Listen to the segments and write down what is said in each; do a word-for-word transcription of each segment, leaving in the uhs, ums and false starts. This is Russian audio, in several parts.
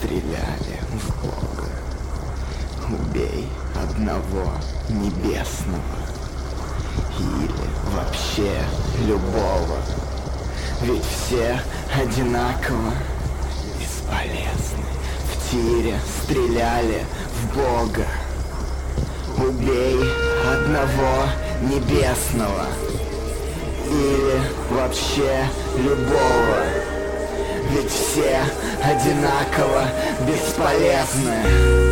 стреляли в Бога. Убей одного небесного или вообще любого, ведь все одинаково бесполезны. В тире стреляли в Бога. Убей одного небесного или вообще любого, ведь все одинаково бесполезны.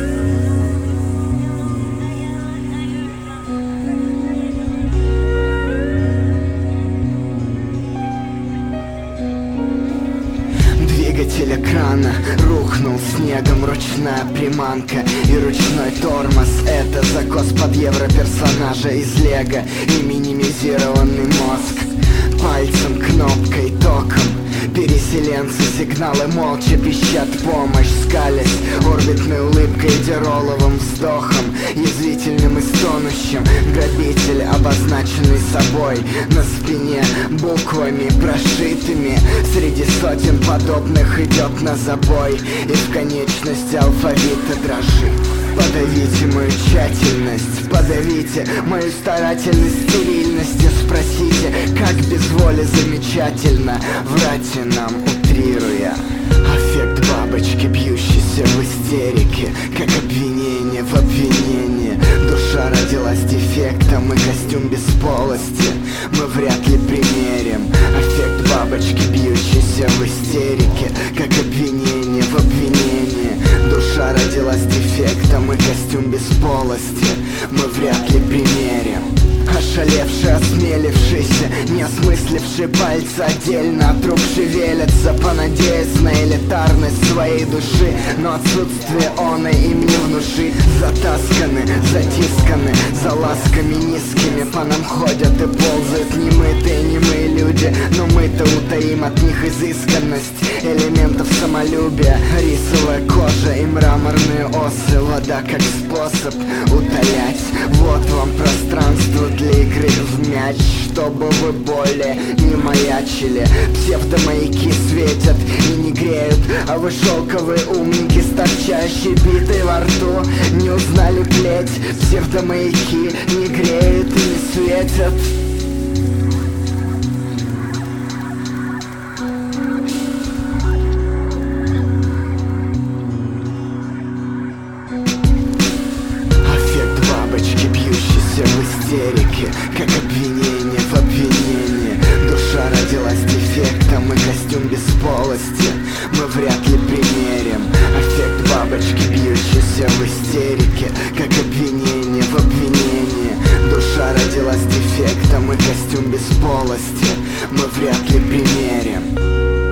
Двигатель экрана рухнул снегом, ручная приманка и ручной тормоз. Это закос под евро персонажа из Лего и минимизированный мозг. Пальцем, кнопкой, током переселенцы сигналы молча пищат помощь, скалясь орбитной улыбкой, дироловым вздохом, язвительным и стонущим. Грабитель, обозначенный собой на спине буквами прошитыми, среди сотен подобных идет на забой и в конечности алфавита дрожит. Подавите мою тщательность, подавите мою старательность, стерильность и спросите, как без воли замечательно врать нам, утрируя. Аффект бабочки, бьющейся в истерике, как обвинение в обвинении. Душа родилась дефектом и костюм без полости мы вряд ли примерим. Аффект бабочки, бьющейся в истерике, как обвинение в обвинении. Душа родилась дефектом и костюм без полости мы вряд ли примерим. Ошалевший, осмелившийся, не осмысливший пальцы отдельно от рук шевелятся, понадеясь на элитарность своей души, но отсутствие оной им не внушит. Затасканы, затисканы, за ласками низкими по нам ходят и ползают немытые, немые люди, но мы-то утаим от них изысканность элементов самолюбия. Рисовая кожа и мраморные осы, вода как способ утолять. Вот вам пространство для игры в мяч, чтобы вы более не маячили. Псевдомаяки светят и не греют, а вы шелковые умники с торчащей битой во рту не узнали плеть. Псевдомаяки не греют и не светят. В истерике, как обвинение в обвинении. Душа родилась дефектом и костюм без полости мы вряд ли примерим. Аффект бабочки, бьющейся в истерике, как обвинение в обвинении. Душа родилась дефектом и костюм без полости мы вряд ли примерим.